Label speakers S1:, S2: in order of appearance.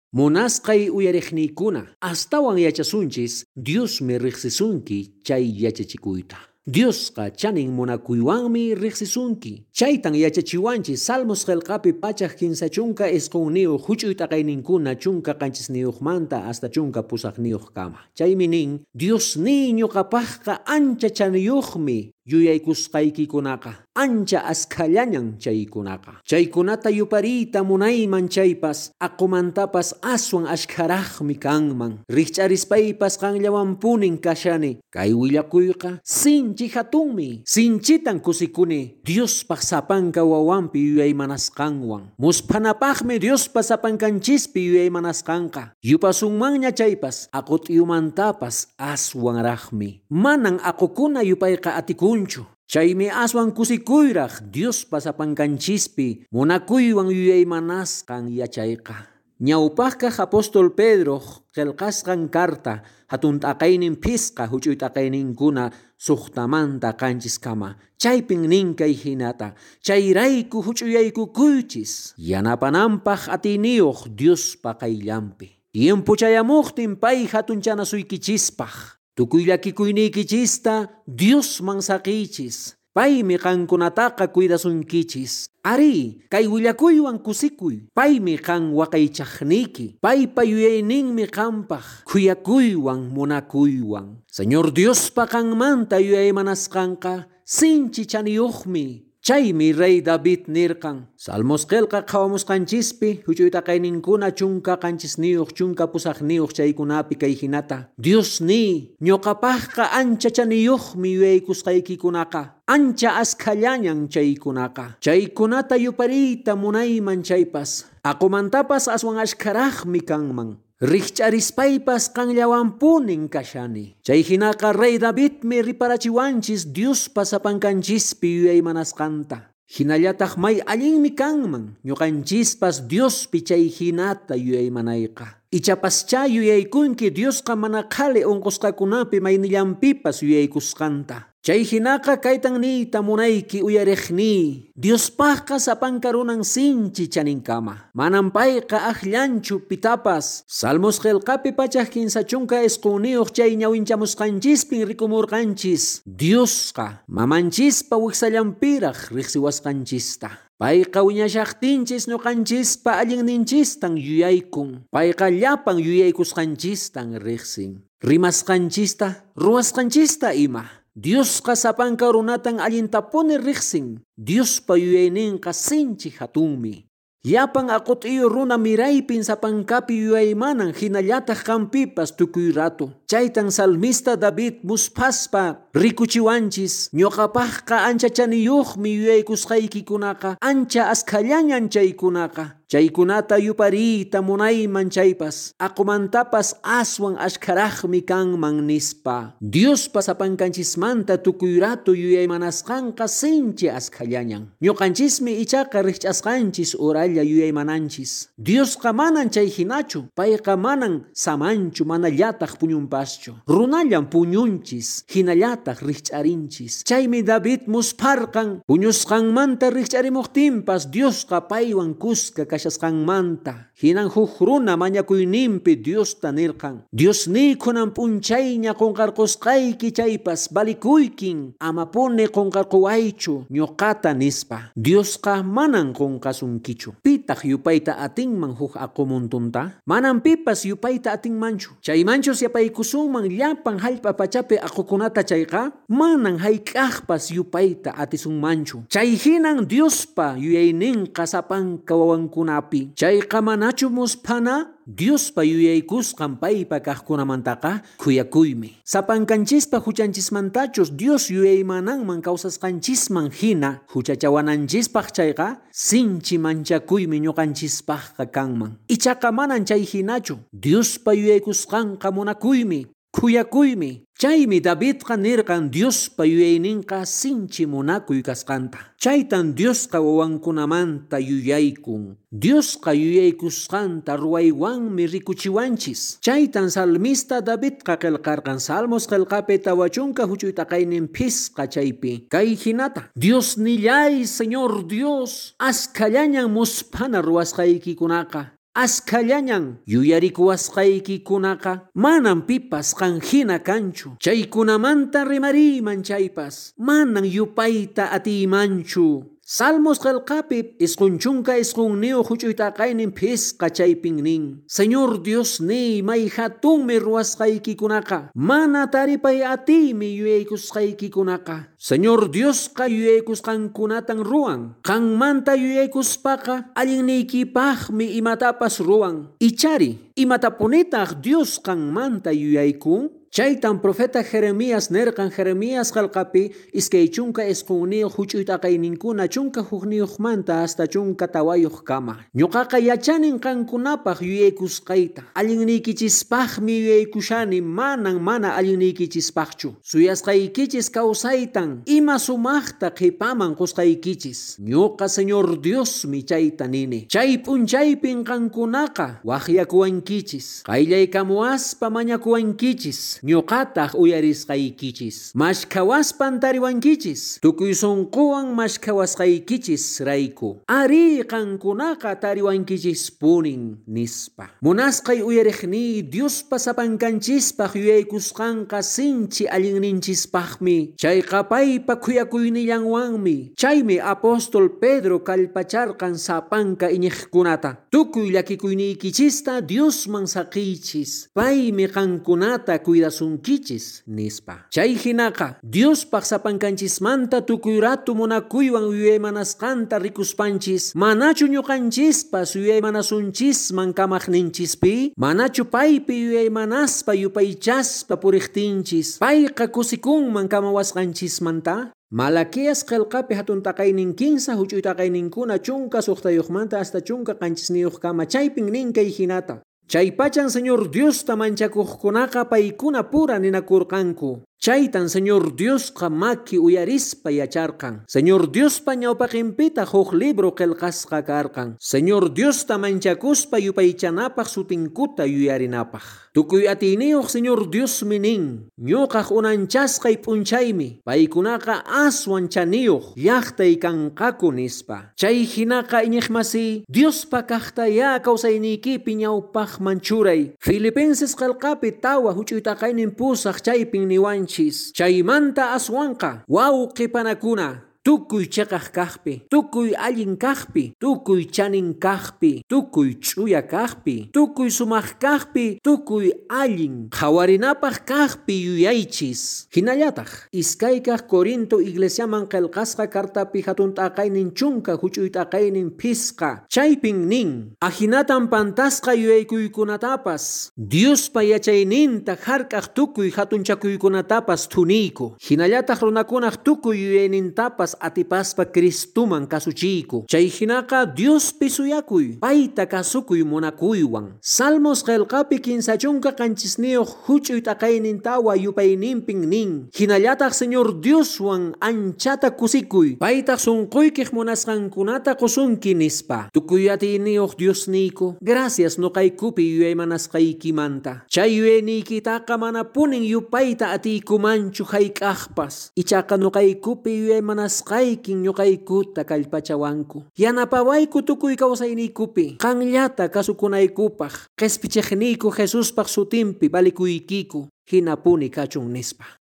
S1: Munasqay uyariqniykuna, astawan yachasunchis Dios mi riqsisunki chay yachachikuyta. Diosqa chanin munakuywanmi riqsisunki. Chaytan yachachiwanchis Salmos qillqapi pachaq kimsa chunka isqunniuq huch'uy t'aqayninkuna chunka qanchisniyuqmanta hasta chunka pusaqniyuq kama. Chaymi nin, Dios ñuqapaqqa ancha chaniyuqmi yuyaykusqaykikunaqa. Ancha askallañan chaykunaqa. Chaykunata yupariyta munayman chaypas, aqumantapas aswan ashkaraqmi kanman. Riqch'arispaypas qanllawanpunin kashani. Kay willakuyqa sinchi hatunmi. Sinchitan kusikuni Diospaq sapanka wawanpi yuyaymanasqanwan. Muspanapaqmi Diospa sapankanchispi yuyaymanasqanqa. Yupasunmanña chaypas, aqut'iyumantapas aswanraqmi. Manan aqukuna yupayqa atikunchu. Chaymi aswan kusikuyraq Diospa sapankanchispi munakuywan yuyaymanasqan yachayqa. Ñawpaqqa apóstol Pedro qillqasqan carta hatun t'aqaynin pisqa huch'uy t'aqayninkuna suqtamanta qanchiskama. Chaypin nin kay hinata, chayrayku huch'uyaykukuychis yanapananpaq atiyniyuq Diospa qayllanpi. Tiempo chayamuqtin pay hatunchanasuykichispaq. Tukuy llakikuyniykichista Diosman saqiychis. Paymi qankunataqa cuidasunkichis. Ari, kay willakuywan kusikuy. Paymi qan waqaychaqniki. Paypa yuyayninmi qanpaq kuyakuywan munakuywan. Señor Diospa qanmanta yuyaymanasqanqa sinchi chaniyuqmi. Chaymi Rey David nirqan. Salmos qillqa qawamusqanchispi huch'uy t'aqayninkuna chunka qanchisniyuq chunka pusaqniyuq chaykunapi kay hinata. Diosni, ñuqapaqqa ancha chaniyuqmi yuyaykusqaykikunaqa. Ancha askallañan chaykunaqa. Chaykunata yupariyta munayman chaypas. Aqumantapas aswan ashkaraqmi kanman. Riqch'arispaypas qanllawanpunin kashani. Chay hinaqa Rey Davidmi riparachiwanchis Diospa sapankanchispi yuyaymanasqanta. Hinallataq may allinmi kanman ñuqanchispas Diospi chay hinata yuyaymanayqa. Ichapaschá yuyaykunki Diosqa mana qhali unqusqakunapi maynillanpipas yuyaykusqanta. Chay hinaqa kaytan niyta munayki uyariqni. Diospaqqa sapanka runan sinchi chaninkama. Manan payqa aqllanchu pitapas. Salmos qillqapi pachaq kimsa chunka isqunniyuq chay ñawinchamusqanchispin rikumurqanchis. Diosqa mamanchispa wiksallanpiraq riqsiwasqanchista. Payqa wiñashaqtinchis ñuqanchispa allinninchistan yuyaykun. Payqa llapan yuyaykusqanchistan riqsin. Rimasqanchista, ruwasqanchista ima. Diosqa sapanka runatan allintapuni riqsin. Diospa yuyayninqa sinchi hatunmi. Llapan aqut'iyu runa miraypin sapankapi yuyaymanan hinallataq qanpipas tukuy rato. Chaytan salmista David muspaspa rikuchiwanchis. Ñuqapaqqa ancha chaniyuqmi yuyaykusqaykikunaqa. Ancha askallañan chaykunaqa. Chaykunata yupariyta munayman chaypas. Aqumantapas aswan ashkaraqmi kanman nispa. Diospa sapankanchismanta tukuy rato yuyaymanasqanqa sinchi askallañan. Ñuqanchismi ichaqa riqch'asqanchis uralla yuyaymananchis. Diosqa manan chay hinachu. Payqa manan samanchu manallataq puñunpaschu. Runallan puñunchis. Hinallataq riqch'arinchis. Chaymi David musparqan. Puñusqanmanta riqch'arimuqtinpas Diosqa paywan kuska kashasqanmanta. Hinan huk runa mañakuyninpi Diosta nirqan. Diosni kunan p'unchayña qunqarqusqayki chaypas balikuykin. Amapuni qunqarquwaychu ñuqata nispa. Diosqa manan qunqasunkichu. Pitaq yupayta atinman huk aqumuntunta? Manan pipas yupayta atinmanchu. Chaymanchus yapaykusunman llapan hallp'a pachapi aqukunata chayqa? Manan hayk'aqpas yupayta atisunmanchu. Chay hinan Diospa yuyayninqa sapanka wawankunapi. Chayqa manachu muspana? Diospa yuyaykusqan paypa kaqkunamantaqa kuyakuymi. Sapankanchispa huchanchismantachus Dios yuyaymananman kawsasqanchisman hina huchachawananchispaq chayqa sinchi manchakuymi ñuqanchispaqqa kanman. Ichaqa manan chay hinachu. Diospa yuyaykusqanqa munakuymi. Kuyakuymi. Chaymi Davidqa nirqan Diospa yuyayninqa sinchi munakuy kasqanta. Chaytan Diosqa wawankunamanta yuyaykun. Diosqa yuyaykusqanta ruwaywanmi rikuchiwanchis. Chaytan salmista Davidqa qillqarqan Salmos qillqapi tawachunka huch'uy t'aqayninpisqa chaypi. Kay hinata. Dios nillay Señor Dios. Askallañan muspana ruwasqaykikunaqa. askallañan yuyarikuwasqaykikunaqa manan pipas qanhina kanchu. Chaykunamanta rimariman chaypas manan yupayta atiymanchu. Salmos qelqapi isqunchunka isqunniu huch'uytaqaynin phisqa chaypin nin: Señor Dios ni may hatunmi ruwasqaykikunaqa, mana taripay atiymi yuyaykusqaykikunaqa. Señor Diosqa yuyaykusqankunatan ruwan, qanmanta yuyaykuspaqa allinniykipaqmi imatapas ruwan. Ichari, imatapunitaq Dios qanmanta yuyaykun? Chaytan profeta Jeremías nerqan Jeremías qalqapi iskay chunka isqunniyuq huch'uytaqayninkuna chunka hukniyuqmanta hasta chunka tawayuq kama. Ñuqaqa yachanin qankunapaq yuyaykusqayta. Allinnikichispaqmi yuyaykushani mana allinnikichispaqchu. Suyasqaykichis kawsaytan ima sumaqta qipaman qusqaykichis. Ñuqa Señor Diosmi chayta nini. Chay p'unchaypin qankunaqa waqyakuwankichis. Qayllaykamuaspa mañakuwankichis. Ñuqataq uyarisqaykichis. Mashkhawaspan tariwankichis. Tukuy sunquwan mashkhawasqaykichis rayku. Ari qankunaqa tariwankichis punin nispa. Munasqay uyariqni Diospa sapankanchispaq yuyaykusqanqa sinchi allinninchispaqmi. Chay qapaypa kuyakuynillanwanmi. Chaymi apóstol Pedro kallpacharqan sapanka iñiqkunata. Tukuy llakikuyniykichista Diosman saqiychis. Paymi qankunata cuidasunkichis nispa. Chay hinaqa Diospaq sapankanchismanta tukuy ratu munakuywan yuyaymanasqanta rikuspanchis, manachu ñuqanchispas yuyaymanasunchis kamaqninchispi? Manachu paypi yuyaymanaspa yupaychaspa puriqtinchis payqa kusikunman kamawasqanchismanta? Malaquías qelqapi hatun taqaynin 15 huch'uytaqayninkuna chunka suqtayuqmanta hasta chunka qanchisniyuq kama chaypin nin kay hinata: Chaypachan Señor Diosta manchakuqkunaqa paykuna pura ninakurqanku. Chaytan Señor Diosqa maki uyarispa yacharqan. Señor Diospa ñawpaqinpita huk libro qelqasqa karqan. Señor Diosta manchakuspa yupaychanapaq sutinkuta yuyarinapaq. Tukuy atiyniyuq Señor Diosmi nin: Ñuqaq unanchasqay p'unchaymi, paykunaqa aswan chaniyuq llaqtay kanqaku nispa. Chay hinaqa iñiqmasi, Diospa kaqtaya kawsayniykipi ñawpaqman churay. Filipenses qelqapi tawa huch'uytaqaynin pusaq chaypin niwanchis. Chaymanta aswanqa wawqipanakuna tukuy chiqaq kaqpi, tukuy allin kaqpi, tukuy chanin kaqpi, tukuy ch'uya kaqpi, tukuy sumaq kaqpi, tukuy allin qawarinapaq kaqpi yuyaychis. Hinallataq iskaykaq Corinto iglesiaman qelqasqa kartapi hatun t'aqaynin chunka huch'uytaqaynin phisqa chaypin nin: Ahinatan pantasqa yuyaykuykunatapas Diospa yachayninta hark'aq tukuy hatunchakuykunatapas thuniyku. Hinallataq runakunaq tukuy yuyaynintapas atipaspa Cristuman kasuchiyku. Chay hinaqa Dios pisuyakuy, payta kasukuy munakuywan. Salmos qelqapi 15 chunka qanchisniyuq huch'uytaqaynin tawa yupayninpin nin: Hinallataq Señor Dioswan anchata kusikuy, paytaq sunquykiq munasqankunata qusunki nispa. Tukuy atiyniyuq Diosniyku, gracias nuqaykupi yuyaymanasqaykimanta. Chay yuyayniykitaqa mana punin yupayta atiykumanchu hayk'aqpas. Ichaqa nuqaykupi yuyaymanasqaykin ñuqaykuta kallpachawanku. Yanapawayku tukuy kawsayniykupi, qanllata kasukunaykupaq, qespichiqniyku Jesuspaq sutinpi balikuykiku, hinapuni kachun nispa.